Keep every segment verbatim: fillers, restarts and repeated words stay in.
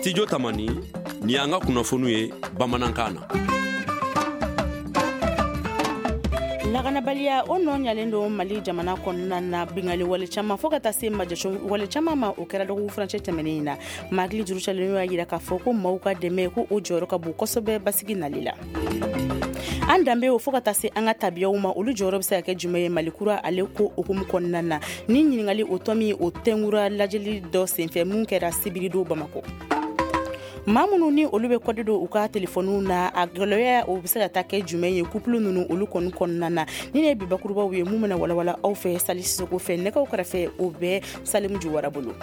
Studio Tamani ni anga kunafonu ye Bamanankan na. Laganabaliya o nɔ ɲalen do Mali jamana kɔnɔna na bingali wale caman fo ka taa se majɔsɔ wale caman ma o kɛra dɔgɔkun furancɛ tɛmɛnen in na magili jurusalen y'a yira k'a fɔ ko maaw ka dɛmɛ ko o jɔyɔrɔ ka bon kosɛbɛ basigi nali la. An danbe o fo ka taa se an ka tabiyaw ma olu jɔyɔrɔ bɛ se ka kɛ jumɛn ye Malikura ale ko okumu kɔnɔna na ni ɲininkali o tɔ min o tɛnkura lajɛli dɔ senfɛ mun kɛra sibiri do Bamako. Maa minnu ni olu bɛ kɔdi do u ka telefoniw na a gɛlɛya o bɛ se ka taa kɛ jumɛn ye couple ninnu olu kɔni kɔnɔna na ni ne bi bakurubaw ye mun bɛna walawala aw fɛ Sali Sisoko fɛ nɛgɛw kɛrɛfɛ o bɛ Salimu Juwara bolo.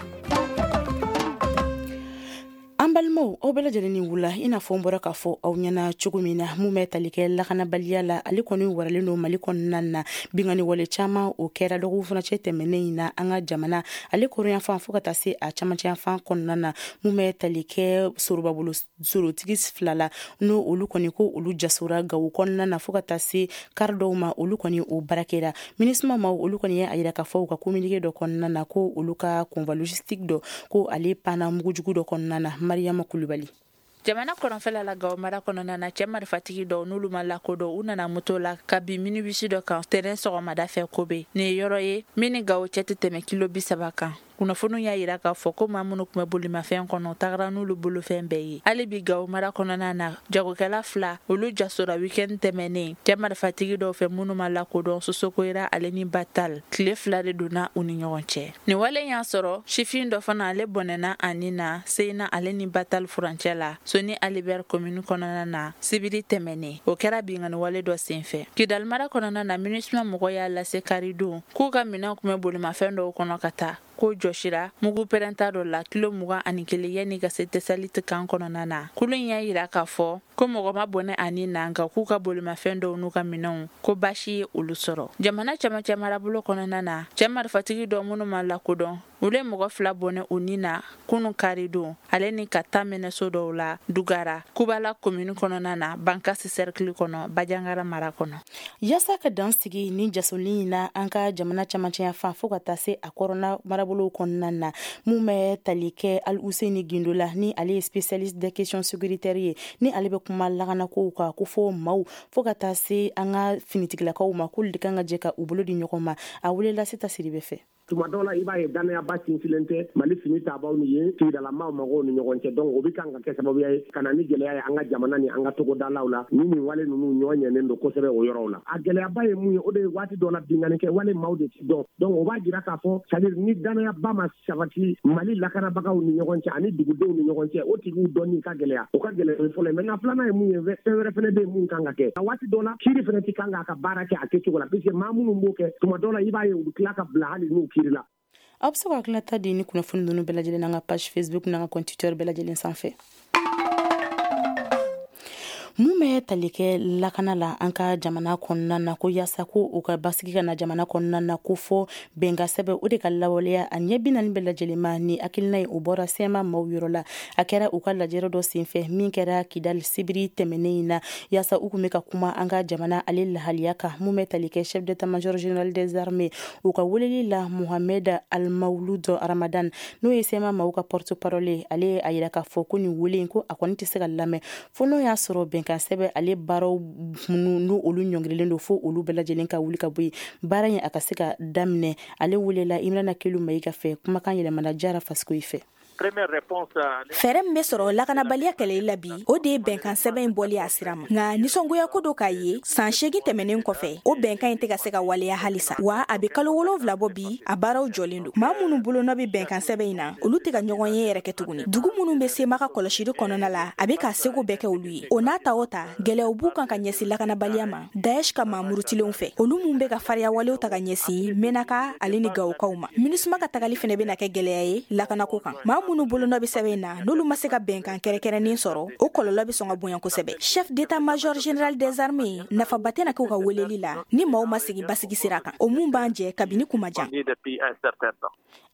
An balimaw aw bɛɛ lajɛlen ni wula i n'a fɔ n bɔra k'a fɔ aw ɲɛna cogo min na mun bɛ tali kɛ lakanabaliya la ale kɔni waralen do Mali kɔnɔna na bingani wale caman o kɛra dɔgɔkun furancɛ tɛmɛnen in na an ka jamana ale kɔrɔyanfan fo ka taa se a camancɛyanfan kɔnɔna na mun bɛ tali kɛ sorobabolo sorotigi fila la n'o olu kɔni ko olu jasora Gawo kɔnɔna na fo ka taa se kari dɔw ma olu kɔni o barakɛra minisma ma olu kɔni ye a yira k'a fɔ u ka communiqué dɔ kɔnɔna na ko olu ka convoi logistique dɔ ko ale panna mugujugu dɔ kɔnɔna na Mariama Kulubali. Jamana kɔnɔfɛla la Gawo mara kɔnɔna na cɛ marifatigi dɔw n'olu ma lakodɔn u nana moto la ka bin minibisi dɔ kan terrain sɔgɔmada fɛ Kobe ni yɔrɔ ye min ni Gawo cɛ tɛ tɛmɛ kilo bi saba kan. Kunnafoniw y'a yira k'a fɔ ko maa minnu tun bɛ bolimafɛn kɔnɔ tagara n'olu bolofɛn bɛɛ ye. Hali bi Gawo mara kɔnɔna na jagokɛla fila olu jasora weekend tɛmɛnen cɛ marifatigi dɔw fɛ minnu ma lakodɔn Sosokoyira ale ni Batal tile fila de donna u ni ɲɔgɔn cɛ. Nin wale y'a sɔrɔ sifin dɔ fana ale bɔnɛna ani na Seyina ale ni Batal furancɛ la Soni Alibert commune kɔnɔna na sibiri tɛmɛnen o kɛra bingani wale dɔ senfɛ. Kidal mara kɔnɔna na MINUSMA mɔgɔ y'a lase karidon k'u ka minɛnw tun bɛ bolimafɛn dɔw kɔnɔ ka taa ko jɔsira mugu pɛrɛnta dɔ la kilo mugan ani kelen yanni ka se Tesalite kan kɔnɔna na. Kulu in y'a yira k'a fɔ ko mɔgɔ ma bɔnɛ ani na nka k'u ka bolimafɛn dɔw n'u ka minɛnw ko baasi ye olu sɔrɔ. Jamana camancɛ marabolo kɔnɔna na cɛ marifatigi dɔ minnu ma lakodɔn olu ye mɔgɔ fila bɔnɛ u ni na kunun karidon ale ni ka taa minɛso dɔw la Dugara Kubala commune kɔnɔna na Bankasi cercle kɔnɔ Bajangara mara kɔnɔ. Yasa ka dan sigi ni jasoli na an ka jamana camancɛ fan fo ka taa se a kɔrɔna marabolo kɔnɔna na mun bɛ tali kɛ Al Husseini Gindo la ni ale ye spécialiste des questions sécuritaires ye ni ale bɛ kuma laganakow kan ko fo maaw fo ka taa se an ka finitigilakaw ma k'olu de kan ka jɛ ka u bolo di ɲɔgɔn ma a welela Sita Siribe fɛ. Tuma dɔw la i b'a ye danayaba sinsilen tɛ Mali fini taabaw ni ye sigidalamaw mɔgɔw ni ɲɔgɔn cɛ donc o bɛ kan ka kɛ sababuya ye ka na ni gɛlɛya ye an ka jamana ni an ka togodalaw la ni nin wale ninnu ɲɔgɔn ɲɛnen don kosɛbɛ o yɔrɔw la a gɛlɛyaba ye mun ye o de ye waati dɔ la bingani kɛ wale maaw de ti dɔn donc o b'a jira k'a fɔ c'est-à-dire ni danayaba ma sabati Mali lakanabagaw ni ɲɔgɔn cɛ ani dugudenw ni ɲɔgɔn cɛ o tigiw dɔnni ka gɛlɛya o ka gɛlɛya fɔlɔ mais filanan ye mun ye fɛn wɛrɛ fɛnɛ bɛ mun kan ka kɛ a waati dɔ la kiiri fɛnɛ ti kan ka baara kɛ a kɛcogo la puisque maa minnu b'o kɛ tuma dɔw la i b'a ye u bɛ tila ka bila hali n'u kiiri la. Aw bɛ se ka hakilina ta di ni kunnafoni ninnu bɛɛ lajɛlen n'an ka page Facebook n'an ka compte Twitter bɛɛ lajɛlen sanfɛ. Mun bɛ tali kɛ lakana la an ka jamana kɔnɔna na ko yasa ko u ka basigi ka na jamana kɔnɔna na ko fɔ bɛnka sɛbɛn o de ka lawaleya a ɲɛ bi naani bɛɛ lajɛlen ma ni hakilina ye o bɔra sɛma maaw yɔrɔ la a kɛra u ka lajɛrɛ dɔ senfɛ min kɛra Kidal sibiri tɛmɛnen in na yasa u kun bɛ ka kuma an ka jamana ale lahaliya kan mun bɛ tali kɛ chef d'état-major général des armées u ka weleli la Mohamed Al-Maulud Ramadan n'o ye sɛma maaw ka porte-parole ale a yira k'a fɔ ko nin wele ko a kɔni tɛ se ka lamɛn fo n'o y'a sɔrɔ bɛnka ka sɛbɛ ale baaraw n'o olu ɲɔngirilen don fo olu bɛɛ lajɛlen ka wuli ka bɔ yen baara in a ka se ka daminɛ ale welela Imrana Kelu Mayiga fɛ kumakan yɛlɛmana Jara Faskoyi fɛ. Fɛrɛ min bɛ sɔrɔ lakanabaliya kɛlɛli la bi o de ye bɛnkan sɛbɛn in bɔli a sira ma nka nisɔngoya ko do k'a ye san seegin tɛmɛnen kɔfɛ o bɛnkan in tɛ ka se ka waleya halisa wa a bɛ kalo wolonwula bɔ bi a baaraw jɔlen don maa minnu bolonɔ bɛ bɛnkan sɛbɛn in na olu tɛ ka ɲɔgɔn ye yɛrɛ kɛ tuguni dugu minnu bɛ sema ka kɔlɔsili kɔnɔna la a bɛ ka seko bɛɛ kɛ olu ye o n'a ta o ta gɛlɛyaw b'u kan ka ɲɛsin lakanabaliya ma Daesh ka maa murutilenw fɛ olu minnu bɛ ka fariya walew ta ka ɲɛsin Menaka ale ni Gawokaw ma MINUSMA ka tagali fɛnɛ bɛ na kɛ gɛlɛya ye lakanako kan maa minnu bolonɔ bɛ sɛbɛn in na n'olu ma se ka bɛnkan kɛrɛkɛrɛnnen sɔrɔ o kɔlɔlɔ bɛ sɔn ka bonya kosɛbɛ chef d'état-major général des armées nafaba tɛna kɛ u ka weleli la ni maaw ma segin basigi sira kan o mun b'an jɛ kabini kumajan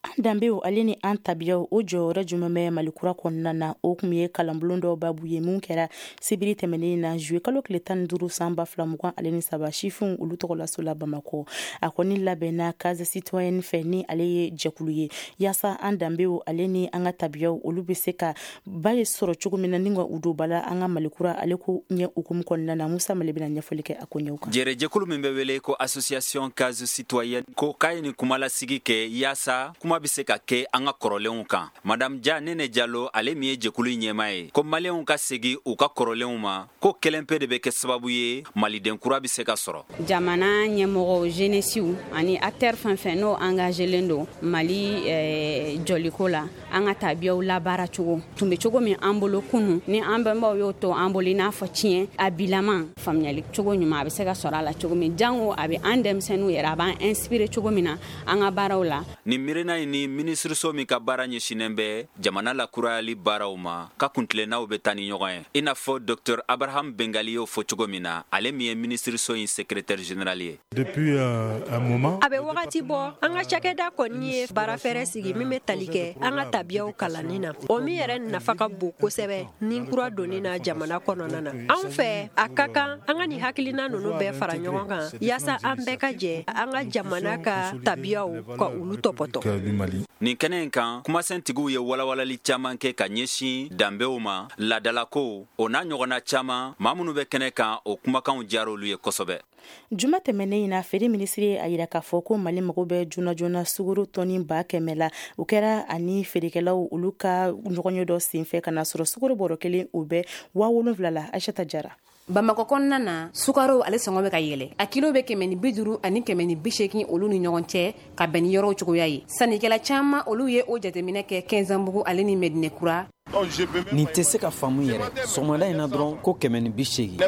danbew ale ni an tabiyaw o jɔyɔrɔ juman bɛ malikura kɔnɔna na o kun ye kalanbulon dɔw babu ye mun kɛra sibiri tɛmɛnen na juye kalo tile tan ni duuru san ba fila mugan ale ni saba sifinw olu tɔgɔlasola Bamako a kɔni labɛnna case citoyenne fɛ ni ale ye jɛkulu ye yaasa an danbew ale ni an ka tabiyaw olu bɛ se ka ba ye sɔrɔ cogo min na ni ka u don bala an ka malikura ale ko ɲɛ hukumu kɔnɔna na Musa Male bɛna ɲɛfɔli kɛ a ko ɲɛw kan. Jɛrɛ jɛkulu min bɛ wele ko association case citoyenne ko k'a ye ni kumalasigi kɛ yaasa kuma bɛ se ka kɛ an ka kɔrɔlenw kan. Madame Ja Nene Jalo ale min ye jɛkulu ɲɛmaa ye ko maliyɛnw ka segi u ka kɔrɔlenw ma ko kelen pe de bɛ kɛ sababu ye maliden kura bɛ se ka sɔrɔ. Jamana ɲɛmɔgɔ jeunesse ani acteur fɛn fɛn n'o engagelen don Mali eh, jɔliko la an ka tabiyaw labaara cogo tun bɛ cogo min an bolo kunu ni an bɛnbaw y'o to an bolo i n'a fɔ tiɲɛ a bilama faamuyali cogo ɲuman a bɛ se ka sɔrɔ a la cogo min jango a bɛ an denmisɛnninw yɛrɛ a b'an inspiré cogo min na an ka baaraw la. Ni miirina in ni minisiriso min ka baara ɲɛsinnen bɛ jamana lakurayali baaraw ma ka kuntilennaw bɛ taa ni ɲɔgɔn ye i n'a fɔ Docteur Abraham Bengali y'o fɔ cogo min na ale min ye minisiriso in secrétaire général ye. Depuis euh, un moment a bɛ wagati bɔ an ka cakɛda kɔni ye baara fɛrɛ sigi min bɛ tali kɛ an ka tabiyaw kalanni na o min yɛrɛ nafa ka bon kosɛbɛ ni kura donni na jamana kɔnɔna na anw fɛ a ka kan an ka ni hakilina ninnu bɛɛ fara ɲɔgɔn kan yaasa an bɛɛ ka jɛ an ka jamana ka tabiyaw ka olu tɔpɔtɔ. Nin kɛnɛ in kan kumasɛntigiw ye walawalali caman kɛ ka ɲɛsin danbew ma ladalako o n'a ɲɔgɔnna caman maa minnu bɛ kɛnɛ kan o kumakanw diyara olu ye kosɛbɛ. Juma tɛmɛnen in na feere minisiri a yira k'a fɔ ko Mali mago bɛ joona joona sugaro tɔni ba kɛmɛ la o kɛra ani feerekɛlaw olu ka ɲɔgɔnye dɔ senfɛ ka na sɔrɔ sugaro bɔrɔ kelen o bɛ waa wolonwula la Aishata Jara. Bamako kɔnɔna na sukaro ale sɔngɔ bɛ ka yɛlɛ a kilo bɛ kɛmɛ ni bi duuru ani kɛmɛ ni bi seegin olu ni ɲɔgɔn cɛ ka bɛn ni yɔrɔw cogoya ye sannikɛla caman olu ye o jateminɛ kɛ Kɛnzanbugu ale ni Medinekura. Nin tɛ se ka faamu yɛrɛ sɔgɔmada in na dɔrɔn ko kɛmɛ ni bi seegin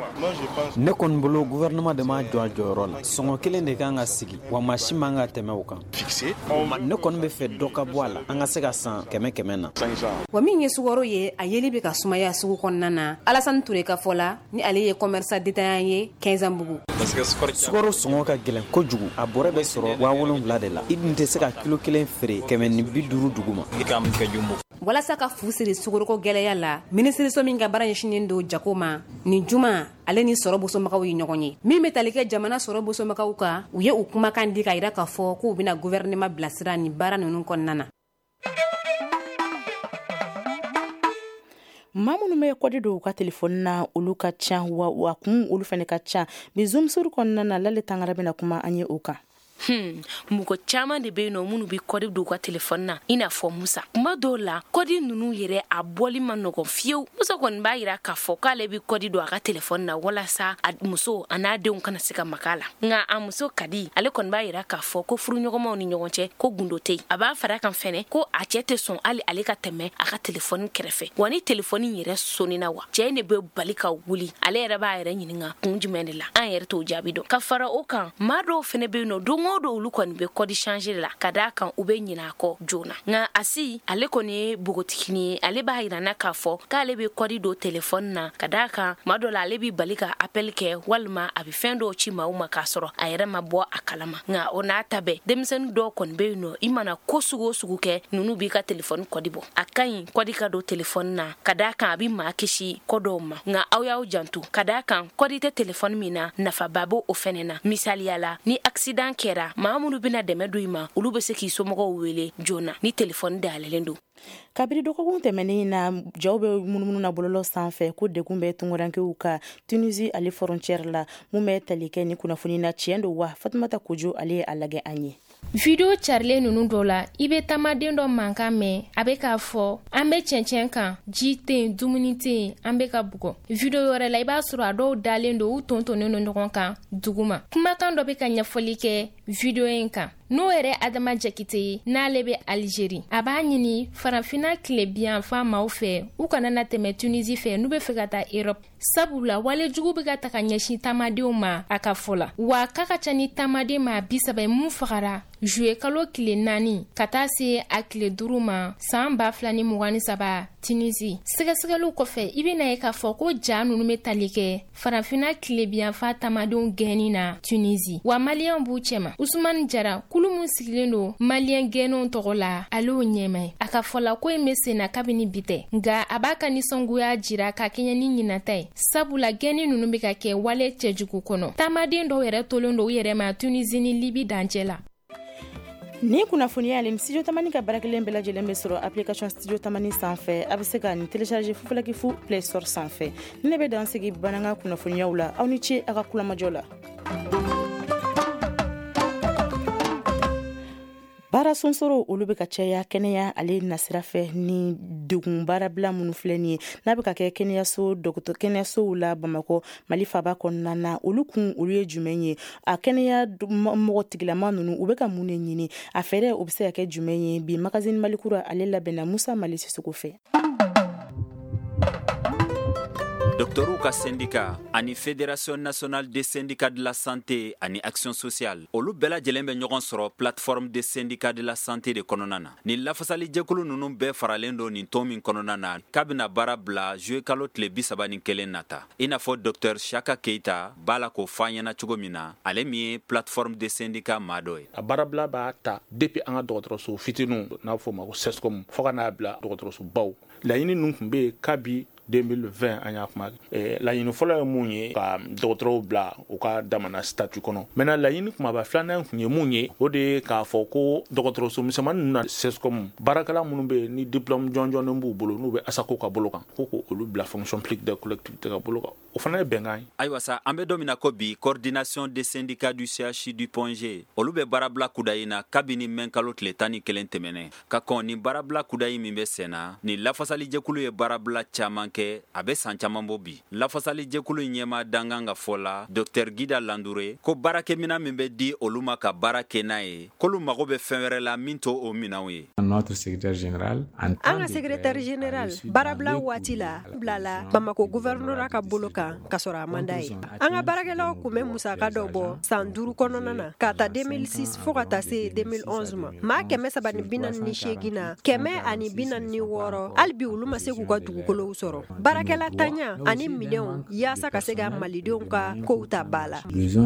ne kɔni bolo gouvernement de ma jɔ a jɔyɔrɔ la sɔngɔ kelen de kan ka sigi wa maa si man ka tɛmɛ o kan ne kɔni bɛ fɛ dɔ ka bɔ a la an ka se ka san kɛmɛ kɛmɛ na. Wa min ye sukaro ye a yeli bɛ ka sumaya sugu kɔnɔna na Alassane Touré ka fɔ la ni ale ye commerçant détaillant ye Kɛnzanbugu. Sukaro sɔngɔ ka gɛlɛn kojugu a bɔrɛ bɛ sɔrɔ waa wolonwula de la i dun tɛ se ka kilo kelen feere kɛmɛ ni bi duuru dugu ma. Walasa ka fu siri sukoroko gɛlɛya la minisiriso min ka baara ɲɛsinnen don jago ma ni juma ale ni sɔrɔ bosomagaw ye ɲɔgɔn ye min bɛ tali kɛ jamana sɔrɔ bosomagaw kan u ye u kumakan di ka yira k'a fɔ k'u bɛna gouvernement bilasira ni baara ninnu kɔnɔna na. maa minnu bɛ kɔdi don u ka telefɔni na olu ka ca wa wa kun olu fana ka ca bi zoom sur kɔnɔna na Lale Tangara bɛna kuma an ye o kan. Hmm, mɔgɔ caman de bɛ yen nɔ minnu bɛ kɔdi don u ka telefɔni na i n'a fɔ Musa. Kuma dɔw la kɔdi ninnu yɛrɛ a bɔli ma nɔgɔn fiyewu. Musa kɔni b'a yira k'a fɔ k'ale bɛ kɔdi don a ka telefɔni na walasa a muso a n'a denw kana se ka maka la. Nka a muso Kadi ale kɔni b'a yira k'a fɔ ko furuɲɔgɔnmaw ni ɲɔgɔn cɛ ko gundo tɛ yen. A b'a fara kan fɛnɛ ko a cɛ tɛ sɔn hali ale ka tɛmɛ a ka telefɔni kɛrɛfɛ. Wa ni telefɔni yɛrɛ sonnina wa cɛ ne bɛ bali ka wuli ale yɛrɛ b'a yɛrɛ ɲininka kun jumɛn de la an yɛrɛ t'o jaabi dɔn. Ka fara o kan maa dɔw fɛnɛ bɛ yen nɔ don o don olu kɔni bɛ kɔdi changer la ka d'a kan u bɛ ɲinɛ a kɔ joona. Nka Asi ale kɔni ye bogotigini ye ale b'a yirana k'a fɔ k'ale bɛ kɔdi don telefɔni na ka d'a kan maa dɔ la ale bɛ bali ka appel kɛ walima a bɛ fɛn dɔw ci maaw ma k'a sɔrɔ a yɛrɛ ma bɔ a kalama. Nka o n'a ta bɛɛ denmisɛnnin dɔw kɔni bɛ yen nɔ i mana ko sugu o sugu kɛ ninnu b'i ka telefɔni kɔdi bɔ. A ka ɲi kɔdi ka don telefɔni na ka d'a kan a bɛ maa kisi ko dɔw ma. Nka aw y'aw janto ka d'a kan kɔdi tɛ telefɔni min na nafaba b'o o fɛnɛ na. Misaliya la ni accident kɛra maa minnu bɛna dɛmɛ don i ma olu bɛ se k'i somɔgɔw wele joona ni telefɔni dayɛlɛlen don. Kabiri dɔgɔkun tɛmɛnen na jaw bɛ munumunu na bɔlɔlɔ sanfɛ ko degun bɛ tungorankew ka Tunisie ale frontière la mun bɛ tali kɛ ni kunnafoni na tiɲɛ don wa Fatumata Kojo ale ye a lagɛ an ye. Video carilen ninnu dɔ la i bɛ taamaden dɔ mankan mɛn a bɛ k'a fɔ an bɛ cɛncɛn kan ji tɛ yen dumuni tɛ yen an bɛ ka bugɔ. Video wɛrɛ la i b'a sɔrɔ a dɔw dalen don u tontonnen don ɲɔgɔn kan duguma. Kumakan dɔ bɛ ka ɲɛfɔli kɛ video in kan n'o yɛrɛ Adama Jakite ye n'ale bɛ Algérie a b'a ɲini farafinna tilebiyanfan maaw fɛ u kana na tɛmɛ Tunisie fɛ n'u bɛ fɛ ka taa Europe sabula wale jugu bɛ ka ta ka ɲɛsin taamadenw ma a ka fɔ la wa k'a ka ca ni taamaden maa bi saba ye mun fagara juye kalo tile naani ka taa se a tile duuru ma san ba fila ni mugan ni saba Tunisie. Sɛgɛsɛgɛliw kɔfɛ i bɛna ye k'a fɔ ko ja ninnu bɛ tali kɛ farafina tilebiyanfa tamadenw gɛnni na Tunisie. Wa maliyɛnw b'u cɛma. Usumani Jara kulu mun sigilen don maliyɛn gɛnnenw tɔgɔ la ale y'o ɲɛma ye. A ka fɔla ko in bɛ sen na kabini bi tɛ. Nka a b'a ka nisɔngoya jira ka kɛɲɛ ni ɲinata ye. Sabula gɛnni ninnu bɛ ka kɛ wale cɛjugu kɔnɔ. Tamaden dɔw yɛrɛ tolen don u yɛrɛ ma Tunisie ni Libi dancɛ la. Ni kunnafoniya ale studio tamani ka barakɛlen bɛɛ lajɛlen bɛ sɔrɔ application studio tamani sanfɛ a bɛ se ka nin télécharger fufalaki fu play store sanfɛ. Ni ne bɛ dan sigi bananga kunnafoniyaw la aw ni ce a ka kulamajɔ la. Baara sonsoro olu bɛ ka caya kɛnɛya ale nasira fɛ ni degun baarabila minnu filɛ nin ye n'a bɛ ka kɛ kɛnɛyaso dɔgɔtɔrɔ kɛnɛyasow la Bamakɔ Mali faaba kɔnɔna na olu kun olu ye jumɛn ye a kɛnɛya mɔgɔ tigilama ninnu u bɛ ka mun de ɲini a fɛɛrɛ o bɛ se ka kɛ jumɛn ye bi magazine Malikura ale labɛnna Musa Mali Sisoko fɛ. Docteurou ka syndicat ani Fédération nationale des syndicats de la santé ani action sociale olu bɛɛ lajɛlen bɛ ɲɔgɔn sɔrɔ plateforme des syndicats de la santé de kɔnɔna na ni lafasali jɛkulu ninnu bɛɛ faralen don nin tɔn min kɔnɔna na k'a bɛna baara bila juillet kalo tile bi saba ni kelen nata i n'a fɔ docteur Chaka Keita b'a la k'o fɔ an ɲɛna cogo min na ale min ye plateforme des syndicats maa dɔ ye. A baarabila b'a ta depuis an ka dɔgɔtɔrɔso fitininw n'a fɔ o ma ko sescom fo ka n'a bila dɔgɔtɔrɔso baw laɲini ninnu tun bɛ yen kabi deux mille vingt an y'a kuma eh, laɲini fɔlɔ ye mun ye ka dɔgɔtɔrɔw bila u ka damana statut kɔnɔ maintenant laɲini kumaba filanan kun ye mun ye o de ye k'a fɔ ko dɔgɔtɔrɔso misɛnmanin ninnu na sescom baarakɛla minnu bɛ ni diplôme jɔnjɔnnen b'u bolo n'u bɛ asako ka bolo kan ko ko olu bila fonction publique des collectivités ka bolo kan o fana ye bɛnkan ye. Ayiwa sa an bɛ don min na ko bi coordination des syndicats du C H I du Pont G olu bɛ baarabila kudayi na kabini mɛn kalo tile tan ni kelen tɛmɛnɛ ka kɔn ni baarabila kudayi min bɛ sen na ni lafasali jɛkulu ye baarabila caman kɛ a bɛ san caman bɔ bi lafasali jɛkulu ɲɛma dangan ka fɔ la docteur Gida Landure ko baarakɛmina min bɛ di olu ma ka baara kɛ n'a ye k'olu mago bɛ fɛn wɛrɛ la min to o minɛnw ye. Notre secrétaire général an ka secrétaire général baarabila waati la bilala Bamako gouverneur ka bolo kan ka sɔrɔ a man d'a ye an ka baarakɛlaw kun bɛ musaka dɔ bɔ san duuru kɔnɔna na ka ta deux mille six fo ka taa se deux mille onze ma maa kɛmɛ saba ni bi naani ni seegin na kɛmɛ ani bi naani ni wɔɔrɔ hali bi olu ma se k'u ka dugukolow sɔrɔ baarakɛla tanya ani minɛnw yaasa ka se ka malidenw ka kow ta ba la.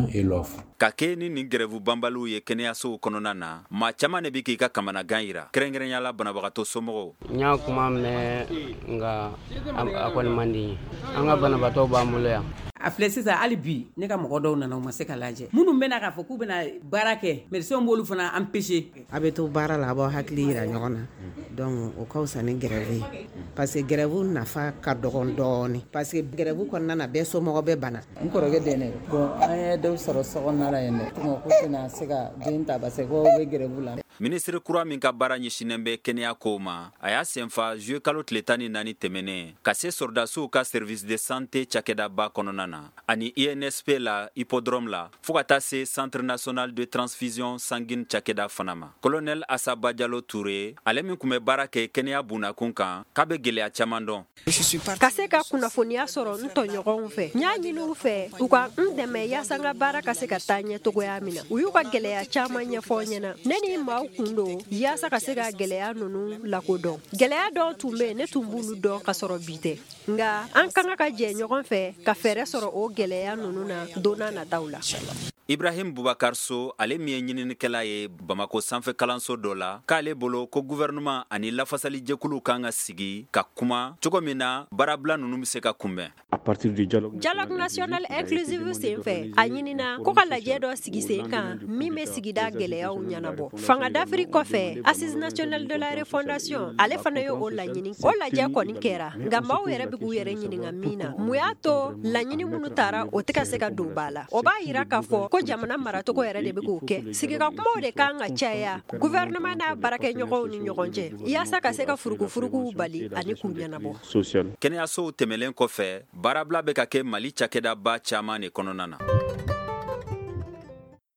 Ka kɛ ni nin grève banbaliw ye kɛnɛyasow kɔnɔna na maa caman de bɛ k'i ka kamanagan yira kɛrɛnkɛrɛnyala banabagatɔ somɔgɔw. N y'a kuma mɛn nka a kɔni man di n ye an ka banabagatɔw b'an bolo yan. A filɛ sisan hali bi ne ka mɔgɔ dɔw nana u ma se ka lajɛ minnu bɛna k'a fɔ k'u bɛna baara kɛ médecins b'olu fana empêcher. A bɛ to baara la a b'aw hakili yira ɲɔgɔn na donc o ka fisa ni grève ye parce que grève nafa ka dɔgɔn dɔɔni parce que grève kɔnɔna na bɛɛ somɔgɔ bɛ bana. N kɔrɔkɛ den ne bon an ye dɔw sɔrɔ sɔgɔnɔ la yen dɛ tuma ko tɛna se ka den ta parce que ko bɛ grève la. Ministre kura min ka baara ɲɛsinnen bɛ kɛnɛya kow ma a y'a senfa juillet kalo tile tan ni naani tɛmɛnen ka se sɔrɔdasiw ka service de santé cakɛdaba kɔnɔna na ani I N S P la hippodrome la fo ka taa se centre national de transfusion sanguine cakɛda fana ma. Colonel Asaba Jalo Touré ale min kun bɛ baara kɛ kɛnɛya bunakun kan k'a bɛ gɛlɛya caman dɔn. Ka se ka kunnafoniya sɔrɔ n tɔɲɔgɔnw fɛ n y'a ɲini u fɛ u ka n dɛmɛ yaasa n ka baara ka se ka taa ɲɛ togoya min na u y'u ka gɛlɛya caman ɲɛfɔ ɲɛna ne ni maaw kun don yaasa ka se ka gɛlɛya ninnu lakodɔn gɛlɛya dɔw tun bɛ ne tun b'olu dɔn ka sɔrɔ bi tɛ nka an kan ka jɛ ɲɔgɔn fɛ ka fɛɛrɛ sɔrɔ o gɛlɛya ninnu na donna nataw la. Ibrahim Boubacar So ale min ye ɲininikɛla ye Bamako sanfɛ kalanso dɔ la k'ale bolo ko gouvernement ani lafasali jɛkulu kan ka sigi ka kuma cogo min na baarabila ninnu bɛ se ka kunbɛn. A partir du dialogue dialogue national inclusive sen fɛ a ɲinina ko ka lajɛ dɔ sigi sen kan min bɛ sigida gɛlɛyaw ɲɛnabɔ fanga d'Afrique kɔfɛ assise nationale de la refondation ale fana ye o laɲini o lajɛ kɔni kɛra nka maaw yɛrɛ bɛ k'u yɛrɛ ɲininka min na mun y'a to laɲini minnu taara o tɛ ka se ka don ba la o b'a yira k'a fɔ ko jamana maracogo yɛrɛ de bɛ k'o kɛ sigika kumaw de kan ka caya gouvernement n'a baarakɛɲɔgɔnw ni ɲɔgɔn cɛ yaasa ka se ka furukufurukuw bali ani k'u ɲɛnabɔ. Kɛnɛyasow tɛmɛlen kɔfɛ baarabila bɛ ka kɛ Mali cakɛdaba caman de kɔnɔna na.